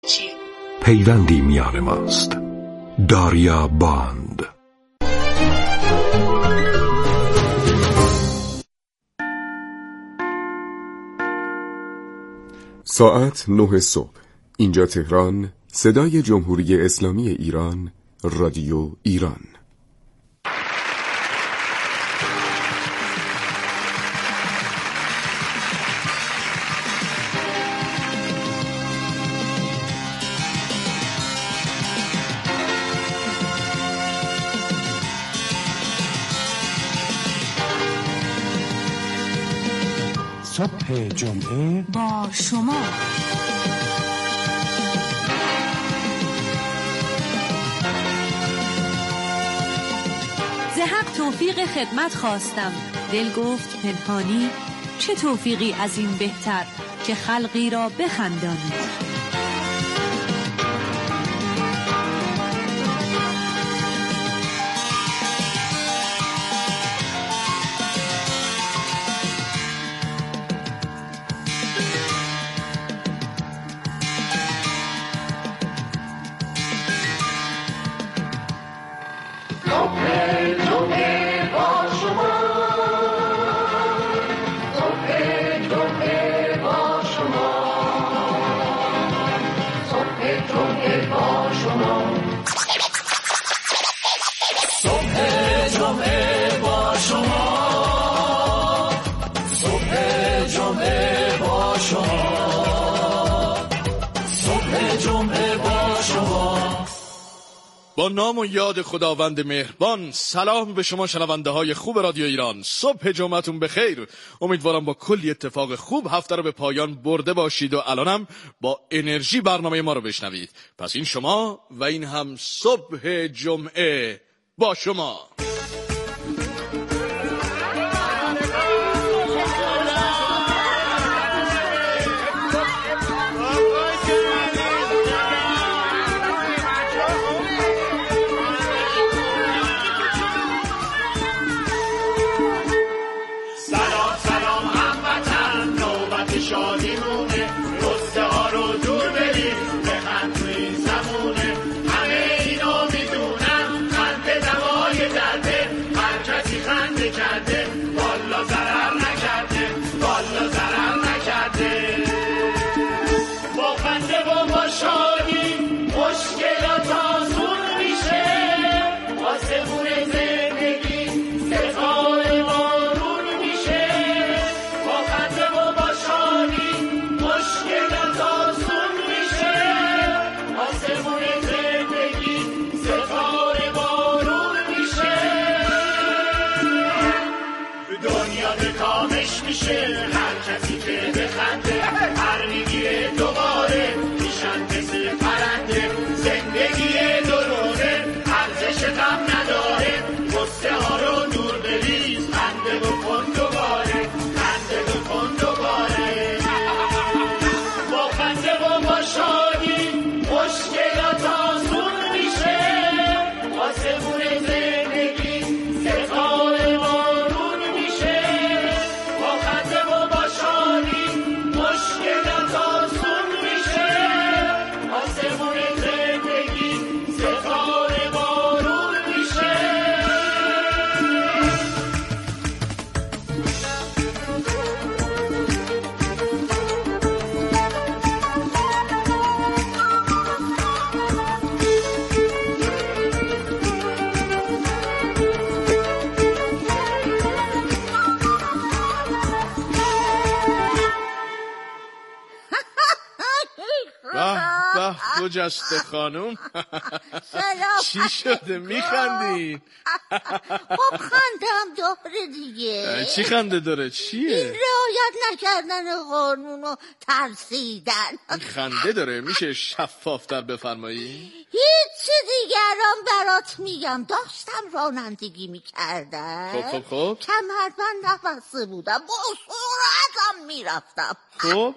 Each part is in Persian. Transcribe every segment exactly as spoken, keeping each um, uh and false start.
چیه؟ پیوندی میان ماست. داریا باند. ساعت نه صبح. اینجا تهران، صدای جمهوری اسلامی ایران، رادیو ایران. صبح جمعه با شما. ز حق توفیق خدمت خواستم، دل گفت پنهانی، چه توفیقی از این بهتر که خلقی را بخندانی. با نام و یاد خداوند مهربان، سلام به شما شنونده های خوب رادیو ایران. صبح جمعتون بخیر. امیدوارم با کلی اتفاق خوب هفته رو به پایان برده باشید و الانم با انرژی برنامه ما رو بشنوید. پس این شما و این هم صبح جمعه با شما. جسته خانوم چی شده میخندین؟ خب خندم داره دیگه. چی خنده داره؟ چیه؟ این رعایت نکردن قانون و ترسیدن. این خنده داره؟ میشه شفافتر بفرمایی؟ هیچ دیگران برات میگم. داشتم رانندگی میکردم، خب خب خب کمربند نبسته بودم، با سرعتم میرفتم. خب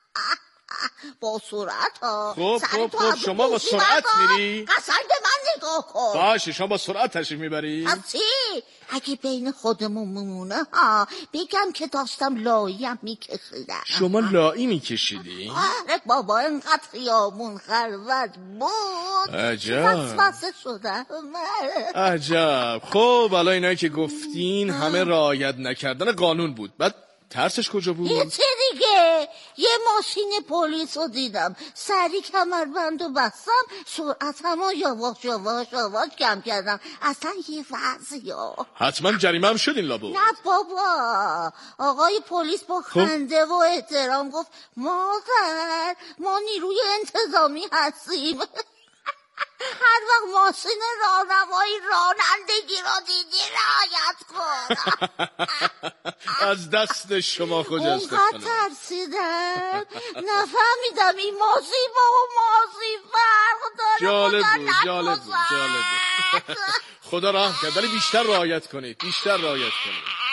با سرعت ها. خب خب خب شما با سرعت میری؟ قشنگ به من نگاه نگاه کن. باشه شما با سرعت تشریف میبری؟ پس چی؟ اگه بین خودمون ممونه ها بگم که داشتم لاییم میکشیدم. شما لایی میکشیدی؟ آره بابا اینقدر خیابون خلوت بود عجب وسوسه شدم. عجب. خب حالا اینایی که گفتین همه رعایت نکردن قانون بود. بعد ترسش کجا بود؟ یه چه دیگه یه ماشین پلیس رو دیدم سری کمربند و بستم سرعتم رو یواش یواش یواش کم کردم. اصلا یه وضعی ها. حتما جریمه هم شدین لابو. نه بابا آقای پلیس با خنده و احترام گفت مادر ما نیروی انتظامی هستیم. هر وقت ماشین راهنمایی رانندگی رو دیدی رعایت کن. از دست شما خجسته کنم. اونقدر ترسیدم نفهمیدم این ماشین با اون ماشین فرق داره. جالب بود جالب بود جالب بود. خدا رحم کرد ولی بیشتر رعایت کنید بیشتر رعایت کنید.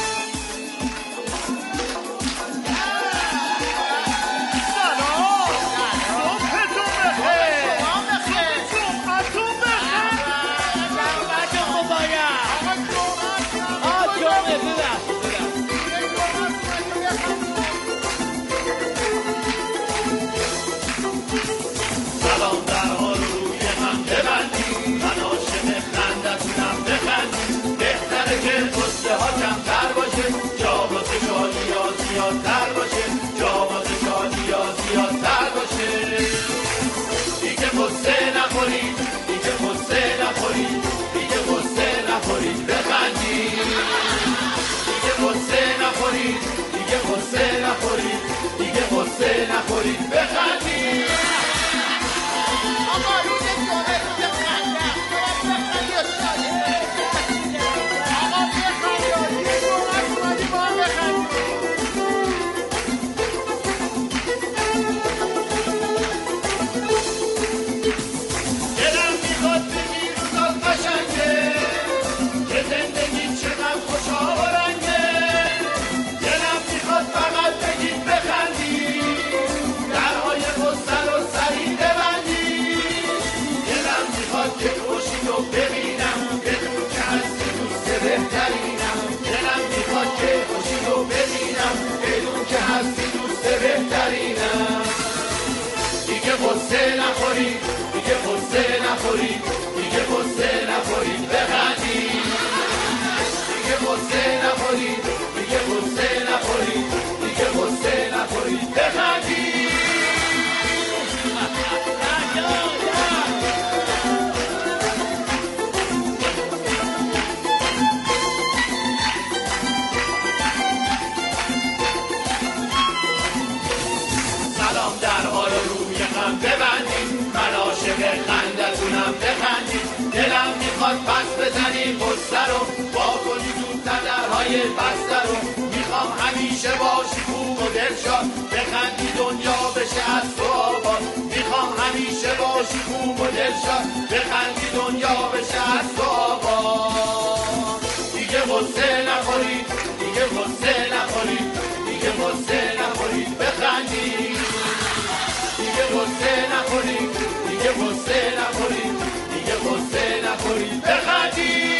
نخورید بخندید. آقا روز دوره روز خنده آقا بخندید یه دومت اومدی با هم بخندید. دلم میخواد بگی روزات قشنگه که زندگی چقدر خوشا و رنگه. دلم میخواد فقط بگید بخندید که خوشی رو ببینم بدون که هستی دوست بهترینم. دلم میخواد که خوشی رو ببینم بدون که هستی دوست بهترینم. دیگه قصه نخورید دیگه قصه نخورید دیگه قصه نخورید بخندید. دیگه قصه نخورید دیگه قصه نخورید دیگه قصه نخورید بخندید. ببندید من عاشق خندتونم بخندید. دلم میخواد پس بزنید قصه رو با کنی زودتر درهای بسته رو. میخوام همیشه باشی خوب و دلشاد بخندی دنیا بشه از تو آباد. میخوام همیشه باشی خوب و دلشاد بخندی دنیا بشه از تو آباد. دیگه قصه نخورید دیگه قصه نخورید دیگه قصه نخورید بخندید. دیگه قصه نخورید دیگه قصه نخورید دیگه قصه نخورید بخندید.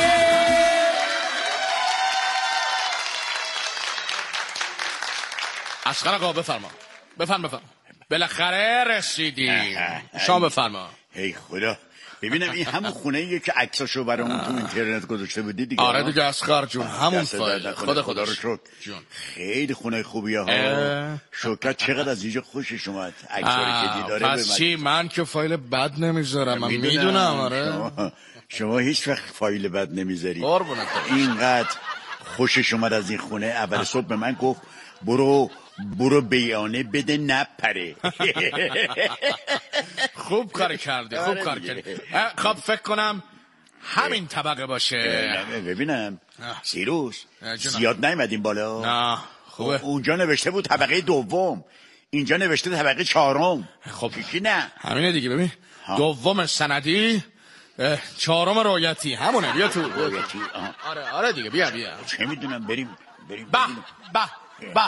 اصغر آقا بفرما بفرما بفرما بالاخره رسیدی. شما بفرما. هی خدا ببینم این همون خونه ایه که عکساشو برامون تو اینترنت گذاشته بودی دیگه. آره دیگه اصغر جون همون فایل. خدا خدا رو شکر. خیلی خونه خوبیه ها. شکر چقدر از اینجا خوشش اومد. عکسایی که دیداره ببینید. پس چی من که فایل بد نمیذارم من میدونم. آره شما, شما هیچ وقت فایل بد نمیذاری. قربونت اینقدر خوشش اومد از این خونه. اول صبح به من گفت برو برو بیانه بده نپره. خوب کار کردی خوب کار کردی. خب فکر کنم همین طبقه باشه. ببینم سیروس زیاد نیومدیم بالا. نه خوبه. اونجا نوشته بود طبقه دوم اینجا نوشته طبقه چهارم. خب کی نه همینه دیگه. ببین دوم سندی چهارم رعایتی همونه. بیا تو. رعایتی. آره آره دیگه بیا بیا. چه میدونم بریم بریم. به به به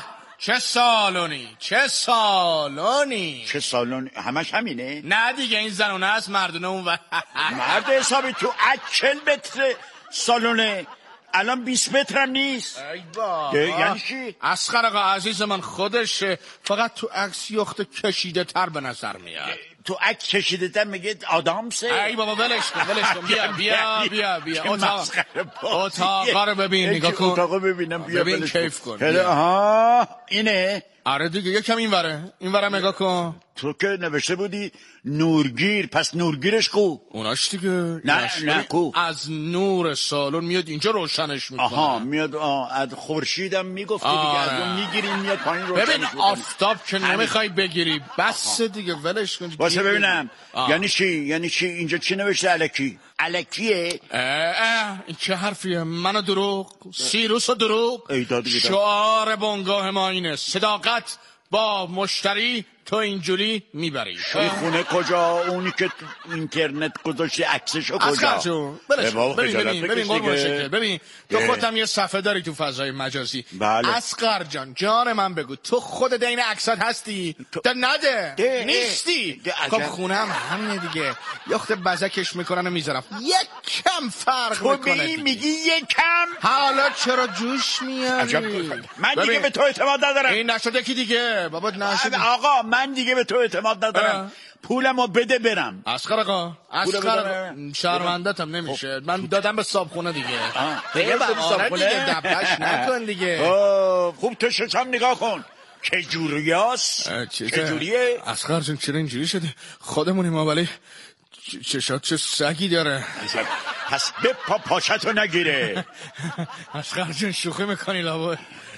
چه سالونی چه سالونی چه سالونی همش همینه؟ نه دیگه این زنونه است مردونه اون و مرد حسابی تو چهل متر سالونه الان بیست متر هم نیست. ای بابا یعنی چی؟ اصغر آقا عزیز من خودشه، فقط تو عکس یخت کشیده تر به نظر میاد. تو عکس کشیده تر میگه آدامسه؟ ای بابا ولش کن ولش کن بیا بیا بیا بیا اتاق اتاقا رو ببین نگاه کن اتاقا ببینم بیا ببین کیف کن ها اینه؟ آره دیگه یکم این وره این وره نگاه کن. تو که نوشته بودی نورگیر، پس نورگیرش کو؟ اوناش دیگه نه نه کو؟ از نور سالون میاد اینجا روشنش میکنه. آها میاد از خورشیدم میگفتی دیگه از اون میگیری میاد پایین روشنش ببین آفتاب که نمیخوای بگیری بس دیگه ولش کن. واسه ببینم یعنی چی یعنی چی اینجا چی نوشته الکی؟ الکیه؟ اه اه این چه حرفیه؟ منو دروغ سیروس و دروغ شعار بنگاه ما اینه صداقت با مشتری تو اینجوری میبری. این خونه کجا؟ اونی که تو اینترنت گذاشتی عکسشو کجا؟ اسقر جون ببین ببین ببین قربون شکل ببین تو خودت هم یه صفحه داری تو فضای مجازی. بله. اسقر جان جان من بگو تو خودت این عکسات هستی؟ ده نده ده. نیستی ده خب خونه هم همینه دیگه یخت بزکش میکنن و میذارم یک کم فرق تو میکنه تو میگی یک کم؟ حالا چرا جوش میاری؟ من دیگه به تو اعتماد ندارم. این نشده کی دیگه بابا نشده آقا من دیگه به تو اعتماد ندارم. پولمو بده برم. اسقر آقا اسقر شرمندتم نمیشه من دادم به صابخونه دیگه. دیگه به صابخونه دیگه دبش نکن دیگه. خوب تو ششم نگاه کن چه جوریاست؟ چه جوریه؟ اسقر جون چرا اینجوری شده؟ خودمونیم ما ولی چشات چه سگی داره. پس به پا پاشتو نگیره. اسقر جون شوخی میکنی لابد.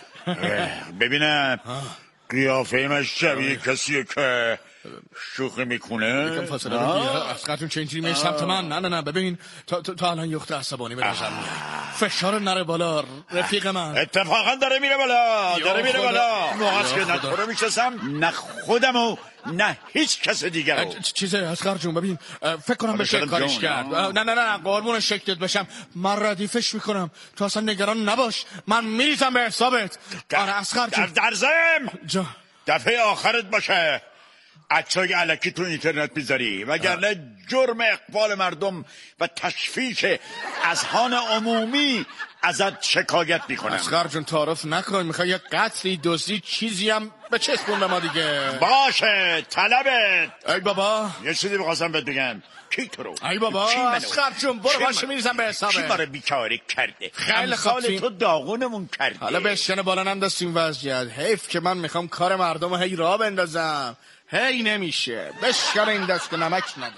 ببینم قیافه من شبیه کسیه که شوخی میکنه. یکم فاصله بگیر اسقر جون چه اینجوری میای سمت من؟ نه نه نه ببین تا تا الان یخت عصبانی به نظر میاد. فشار نره بالا رفیق من. اتفاقا داره میره بالا داره میره بالا. موقعش که نه تو رو میشناسم نه خودمو نه هیچ کس دیگر رو. چیزه اسقر جون ببین فکر کنم بشه کارش کرد. نه نه نه قربون شکلت بشم من ردیفش میکنم تو اصلا نگران نباش من میریزم به حسابت. آره اسقر جون در زم جا دفعه آخرت باشه عکسای الکی تو اینترنت میذاری وگرنه جرم اقبال مردم و تشویش اذهان عمومی ازت شکایت میکنم. اسقر جون تعارف نکن میخوای یه قتلی دزدی چیزی هم به چسبون به ما دیگه. باشه طلبت. ای بابا یه چیزی بخواستم بهت بگم. کی تو رو؟ ای بابا اسقر جون برو باشه میریزم به حسابت. کی برای بیکاری کرده؟ خیلی خوب تو داغونمون کرده. حالا بشن بالا نندازیم وضعیت. حیف که من میخوام کار مردم رو هی راه بندازم هی نمیشه. بشکن این دست که نمک نده.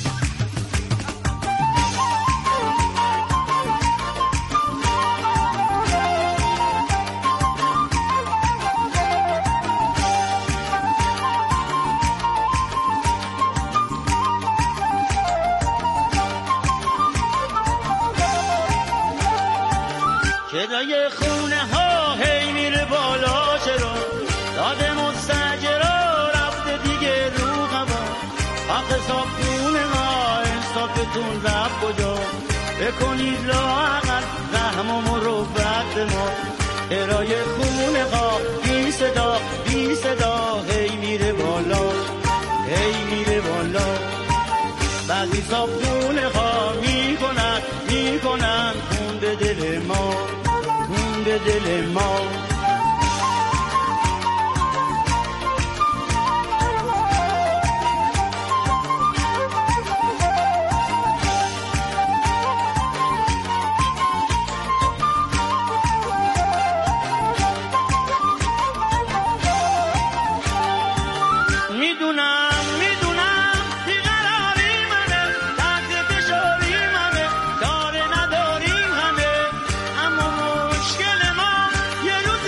صدای خونه ها هی میره بالا چرا داد مستجرا رفته دیگه رو هوا حق صابونه ما انصافتون رفت کجا بکنید لااقل رحم و مروت ما ارای خونه ها بی صدا بی صدا هی میره بالا هی میره بالا بعضی صابونه ها میکنن میکنن خون به دل ما خون به دل ما. میدونم میدونم بیقراری منه تحت فشاری منه کار نداریم همه اما مشکل ما یه روز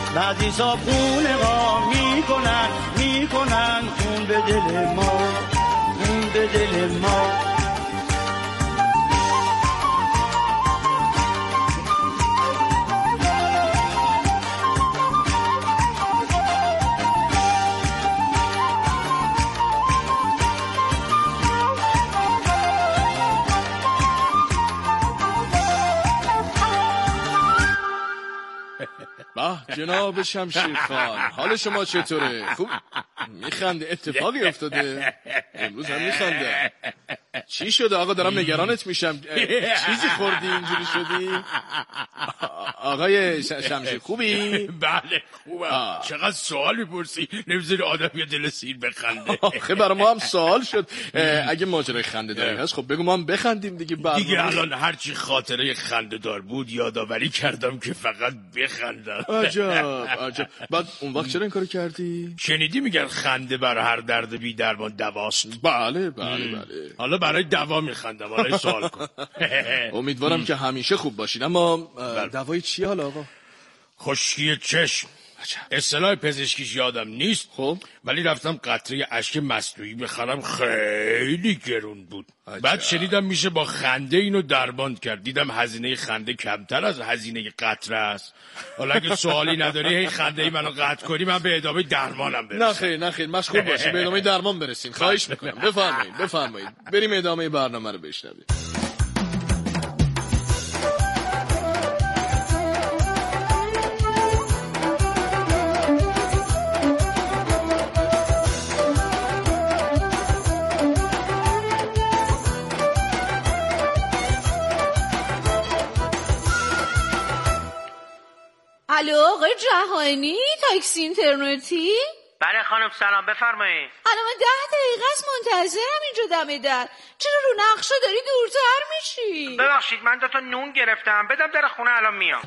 بعضی صابخونه ها میکنن میکنن خون به دل ما، خون به دل ما. به جناب شمشیر خان، حال شما چطوره؟ خوب میخنده؟ اتفاقی افتاده؟ امروز هم میخنده. چی شده آقا؟ دارم نگرانت میشم. چیزی خوردی اینجوری شدی؟ آقای شمشیر خوبی؟ بله خوبم. چقدر سوال میپرسی، نمیذاری آدم یه دل سیر بخنده. آخه برای ما هم سوال شد. اگه ماجرای خنده داری هست خب بگو ما هم بخندیم دیگه. دیگه الان هرچی خاطره خنده دار بود یادآوری کردم که فقط بخندم. عجب عجب. بعد اون وقت چرا این کارو کردی؟ شنیدی میگن خنده برای هر درد بی درمان دواست. بله بله بله. حالا برای دوا میخندم. حالا سوال کن. امیدوارم که همیشه خوب باشین. اما دوای چی حالا آقا؟ خشکی چشم. اصطلاح پزشکیش یادم نیست، خب ولی رفتم قطره اشک مصنوعی بخرم، خیلی گرون بود. عجب. بعد شنیدم میشه با خنده اینو درمان کرد. دیدم هزینه خنده کمتر از هزینه قطره است. حالا اگه سوالی نداری هی خنده ای منو قطع کنی من به ادامه درمانم برسم. نه خیر نه خیر، مشغول باشی، به ادامه درمان برسیم. خواهش میکنم. بفرمایید بفرمایید بریم ادامه برنامه رو بشنویم. الو آقای جهانی، تاکسی اینترنتی؟ بله خانم سلام، بفرمایید. الان من ده دقیقه است منتظرم اینجا دم در. چرا رو نقشه داری دورتر میشی؟ ببخشید من دو تا نون گرفتم، بدم در خونه الان میام.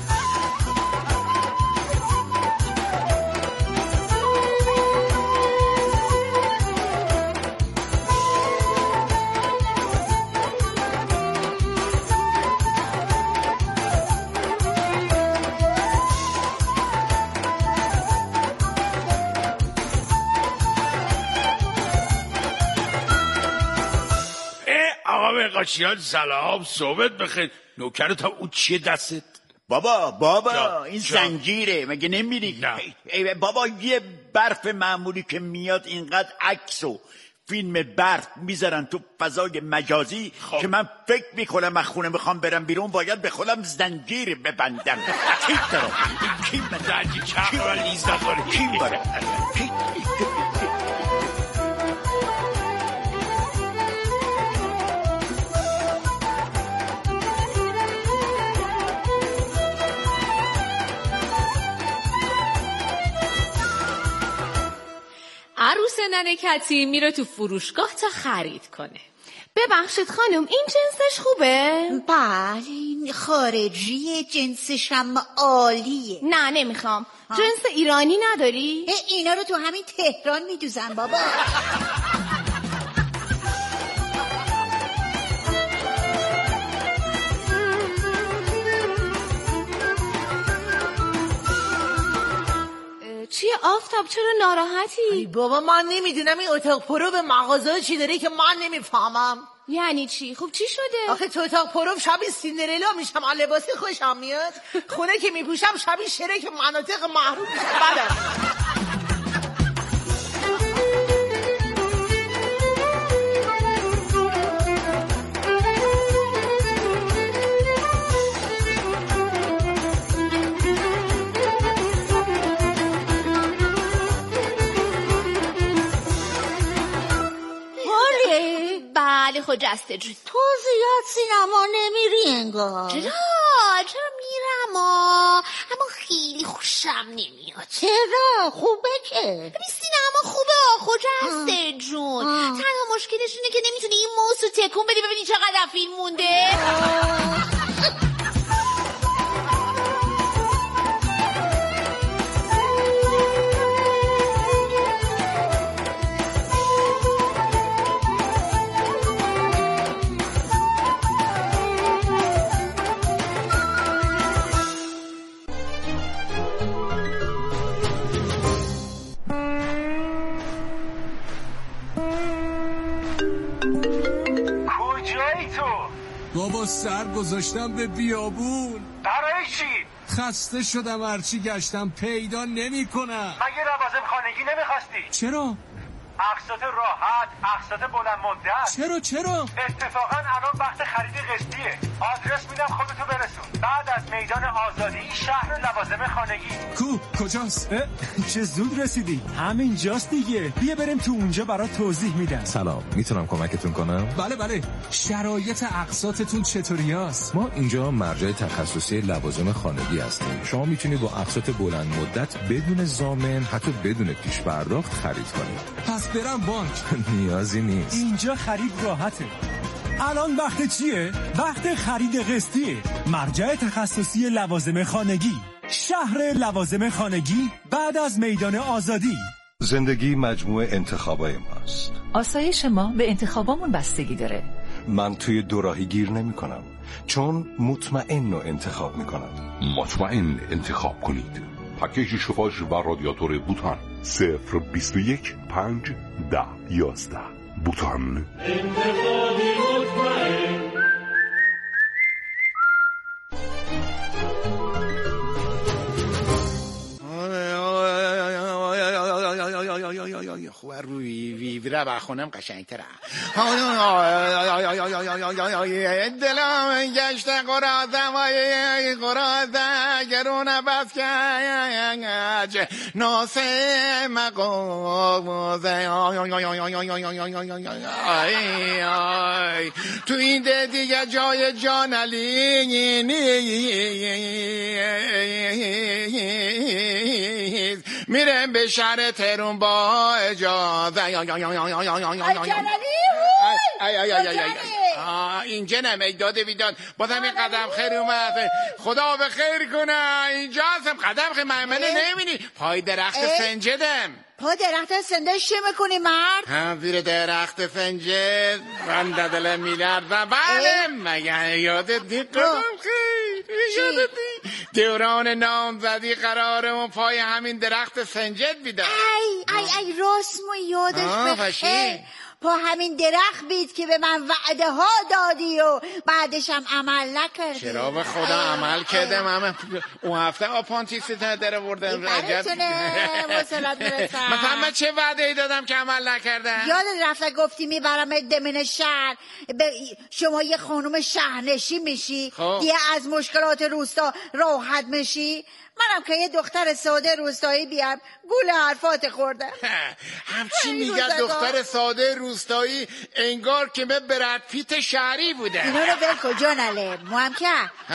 قاچیان سلام، صحبت بخیر. نوکرت هم اون چیه دستت؟ بابا بابا جا. این جا. زنجیره مگه نمیری؟ ای بابا یه برف معمولی که میاد اینقدر عکس و فیلم برف میذارن تو فضای مجازی خب. که من فکر میکنم از خونه میخوام برم بیرون باید به خودم زنجیر ببندم. کی دارم؟ کی من زنجیر چه و لیز نداره؟ کی باره؟ کی عروس ننکتی میره تو فروشگاه تا خرید کنه. ببخشید خانم این جنسش خوبه؟ بله خارجی، جنسش هم عالیه. نه نمیخوام. جنس ایرانی نداری؟ اینا رو تو همین تهران میدوزن بابا. چیه آفتاب چرا ناراحتی؟ ای بابا من نمیدونم این اتاق پرو به مغازه چی داره که من نمیفهمم. یعنی چی؟ خب چی شده؟ آخه تو اتاق پرو شبیه سیندرلا میشم، از لباسی خوشم میاد. خونه که میپوشم شبیه شرک مناطق محروم میشم. بله بله خجسته جون. تو زیاد سینما نمیری انگار. چرا؟ چرا میرم آه. اما خیلی خوشم نمیاد. چرا؟ خوبه که ببین سینما خوبه خجسته جون. تنها مشکلش اینه که نمیتونی این موس رو تکون بدی ببینی چقدر فیلم مونده. کجایی تو؟ بابا سر گذاشتم به بیابون. برای چی؟ خسته شدم، هرچی گشتم پیدا نمی کنم. مگه لوازم خانگی نمیخواستی؟ چرا؟ اقساط راحت، اقساط بلند مدت. چرا چرا؟ اتفاقا الان وقت خرید قسطیه. آدرس میدم خودتو برسون. بعد از میدان آزادی شهر لوازم خانگی. کو کجاست؟ چه زود رسیدی. همین جاست دیگه. بیا بریم تو اونجا برات توضیح میدم. سلام، میتونم کمکتون کنم؟ بله بله. شرایط اقساطتون چطوری است؟ ما اینجا مرجع تخصصی لوازم خانگی هستیم. شما میتونید با اقساط بلند مدت بدون ضامن، حتی بدون پیش پرداخت خرید کنید. پس برم بانک؟ نیازی نیست. اینجا خرید راحته. الان وقت چیه؟ وقت خرید قسطیه. مرجع تخصصی لوازم خانگی، شهر لوازم خانگی بعد از میدان آزادی. زندگی مجموعه انتخابای ماست. آسایش ما به انتخابامون بستگی داره. من توی دوراهی گیر نمی کنم، چون مطمئن رو انتخاب می کنم. مطمئن انتخاب کنید. پکیج شوفاژ و رادیاتور بوتان صفر بیست و یک پنج ده یازده. بوتان انتخابی مطمئن. خوبه روی ویوره بخونم قشنگتره. دلم گشته قرازم وای قرازه گرونه بس کج ناسه مقوزه تو این ده دیگه جای جان علی نیست. میرم به شهر تهران با اجازه. اینجا نمی داده ویدان بازم این قدم خیر اومد. خدا به خیر کنه. اینجا هستم. قدم خیر محمد نمیبینی پای درخت سنجدم. پا درخت سنجد چی میکنی مرد؟ هم زیر درخت سنجد بنده دل میلرزم. بله مگه یادت دی قدم خیر یادت دی دوران نامزدی قرارمون پای همین درخت سنجد بیدم. ای ای ای رسمو یادش بخیر. پا همین درخت بید که به من وعده ها دادی و بعدش هم عمل نکردی. چرا به خدا عمل کردم؟ همه اون هفته آپانتیسی در بردم. مثلا من چه وعده ای دادم که عمل نکردم؟ یادت رفته گفتی میبرم دمین شهر شما یه خانوم شهرنشی میشی دیگه از مشکلات روستا راحت میشی. منم که یه دختر ساده روستایی بیام گول حرفات خوردم. همچی میگه دختر ساده روستایی انگار که به برد پیت شهری بوده. اینا رو بل کجا نله موام که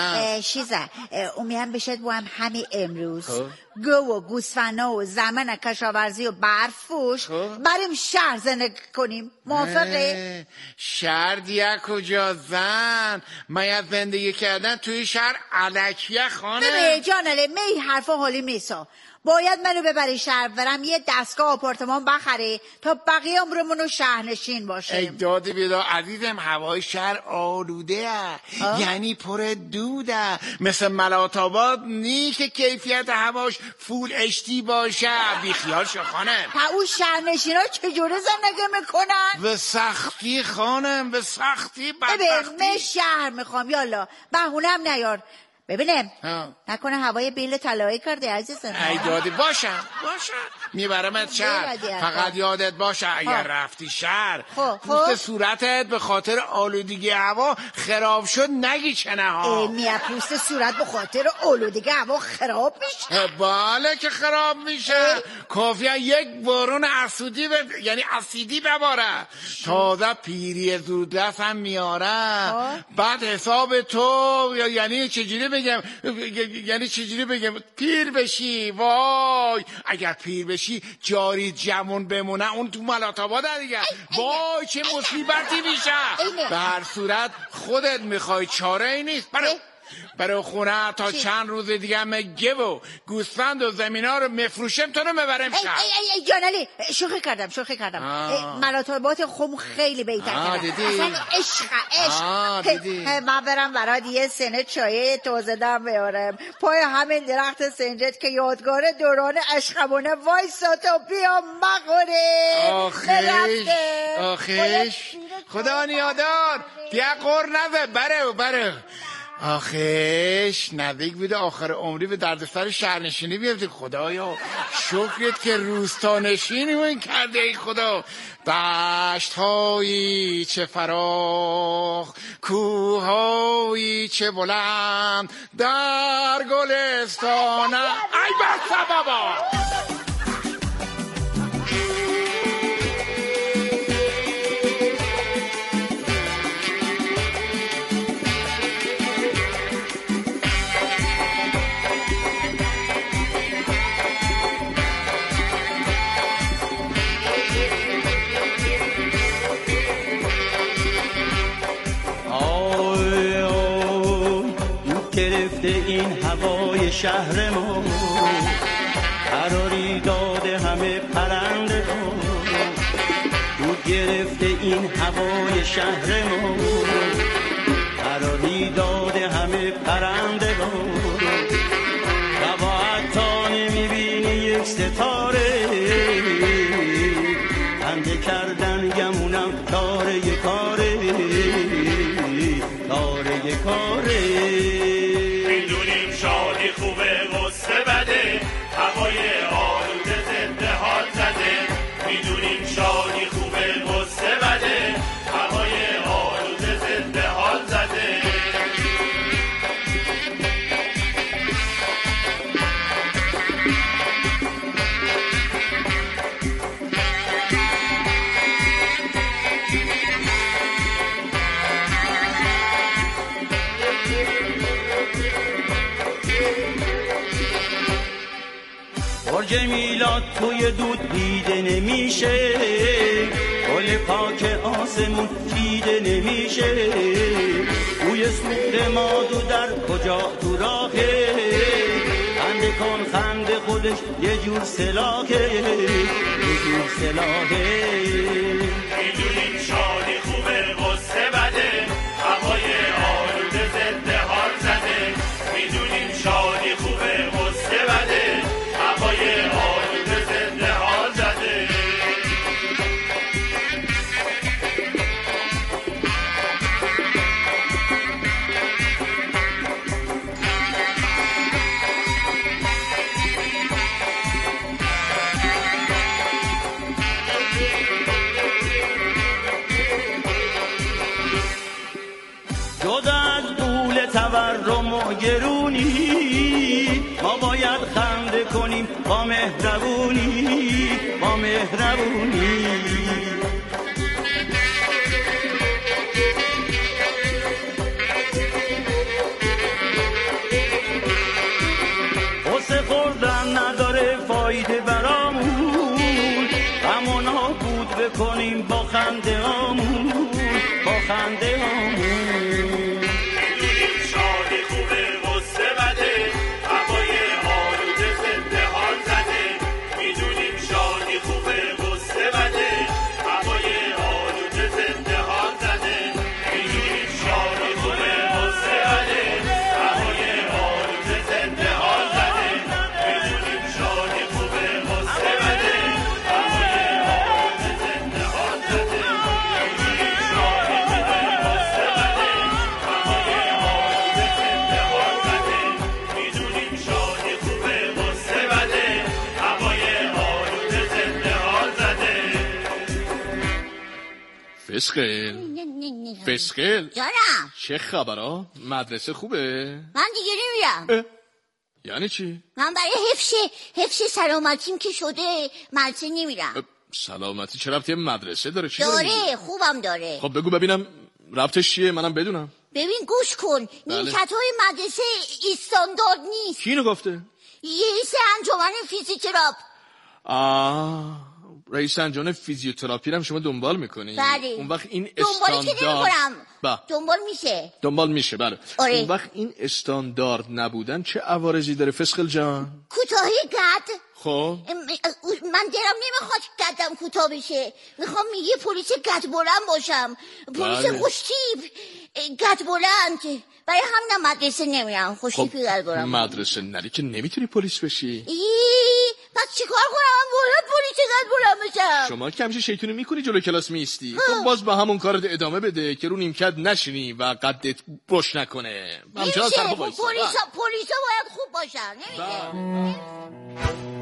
شیزه امیم بشد بو هم همه امروز گو و گوسفنا و زمن کشاورزی و برفوش بریم شهر زندگی کنیم. موافقه؟ شهر دیگه کجا زن من زندگی کردن توی شهر علکیه خانه. ببین جانله می حرفا حالی میسا باید منو ببری شهر برم یه دستگاه آپارتمان بخره تا بقیه عمرمونو شهرنشین باشه. ای دادی بیدا عزیزم هوای شهر آلوده یعنی پر دوده مثل ملات آباد نی که کیفیت هواش فول اشتی باشه. بیخیال شو خانم. تا اون شهرنشین ها چجوره زندگی میکنن؟ به سختی خانم به سختی بدبختی. ببین من شهر میخوام یالا بهونم نیار. ببینم نکنه هوای بیل طلایی کرده عزیزم. ای دادی باشم باشم میبرمت شهر فقط یادت باشه اگر رفتی شهر پوست صورتت به خاطر آلودگی هوا خراب شد نگی چه نه ها. میه پوست صورت به خاطر آلودگی هوا خراب میشه؟ باله که خراب میشه. کافیه یک بارون اسودی ب... یعنی اسیدی بباره تازه پیری زودرس هم میاره. بعد حساب تو یعنی چجوری بگم یعنی چجوری بگم پیر بشی. وای اگر پیر بشی جاری جمون بمونه اون تو ملات آباد دیگه. وای چه مصیبتی میشه. به هر صورت خودت میخوای چاره ای نیست. برای برای خونه تا چی؟ چند روز دیگه همه گه و گوسفند و زمین ها رو مفروشم تو رو مبرم شهر. ای ای ای جانالی شوخی کردم شوخی کردم. ملاتابات خوم خیلی بیتر کردم. اصلا عشق عشق. من برم برای یه سنه چایه تازه دم بیارم پای همین درخت سنجد که یادگار دوران عشقمونه وایسا تا بیام مخوره. آخیش آخیش خدا نیادار دیگه قر نزد بره بره. آخش نزدیک بوده آخر عمری به دردسر شهرنشینی بیفتی. خدایا شکرت که روستانشینی کرده ای خدا. دشت هایی چه فراخ، کوه هایی چه بلند، در گلستان ای بسته بابا. این هوای شهر ما قراری داده همه پرنده ما. تو گرفته این هوای شهر ما قراری داده همه پرنده ما. و حتی نمیبینی یک ستاره بنده کردن گمونم کاره کاره کاره کاره. شادی خوبه غصه بده، هوای آلوده زنده حال زده. میدونیم شادی خوبه غصه بده، هوای آلوده زنده حال زده. برج میلاد توی دود دیده نمیشه، گل پاک آسمون دیده نمیشه. بوی سوخت مادو در کجا تو راهه، خنده کن خنده خودش یه جور سلاحه یه جور سلاحه. میدونیم شادی خوبه غصه بده، هوای آلوده زنده حال زده. میدونیم شادی خوبه غصه بده، هوای آلوده زنده حال زده. جدا از بول تورم و گرونی ما باید خنده کنیم با مهربونی با مهربونی. غصه خوردن نداره فایده برامون، غم و نابود بکنیم با خنده آمون با خنده آمون. شادی خوبه غصه بده، هوای آلوده زنده حال زده. میدونیم شادی خوبه غصه بده، هوای آلوده زنده حال زده. میدونیم شادی خوبه غصه بده، هوای آلوده زنده حال زده. میدونیم شادی خوبه غصه بده، هوای آلوده زنده حال زده. میدونیم شادی خوبه غصه بده، هوای آلوده زنده حال زده. میدونیم شادی خوبه غصه بده، هوای آلوده زنده حال زده. فسقل فسقل جانم چه خبرها؟ مدرسه خوبه؟ من دیگه نمیرم. یعنی چی؟ من برای حفظ حفظ سلامتیم که شده مدرسه نمیرم. سلامتی چه ربطی مدرسه داره؟ چی داره خوبم داره. خب بگو ببینم ربطش چیه منم بدونم. ببین گوش کن، نیمکت های مدرسه استاندارد نیست. کی اینو گفته؟ رئیس انجمن فیزیوتراپ. آه رئیس انجمن فیزیوتراپی هم شما دنبال میکنی؟ بله. اون وقت این دنبالی که نمیکنم. با. دنبال میشه. دنبال میشه بله. آره. اون وقت این استاندارد نبودن چه عوارضی داره فسقل جان؟ کوتاهی قد. خب من دلم نمیخواد قدم کوتاه بشه، میخوام یه پلیس قد بلند باشم، پلیس بله. خوشتیپ قد بلند. برای همینم مدرسه نمیرم. خوشتیپی خب قد بلند. مدرسه نری که نمیتونی پلیس بشی. ای پس چیکار کنم؟ باید پلیس قد بلند بشم. شما که همیشه شیطونی میکنی جلو کلاس میستی، خب باز با همون کارت ادامه بده که رو نیمکت نشینی و قدت بش نکنه. میشه پلیسا پلیسا باید خوب باشن. نمیشه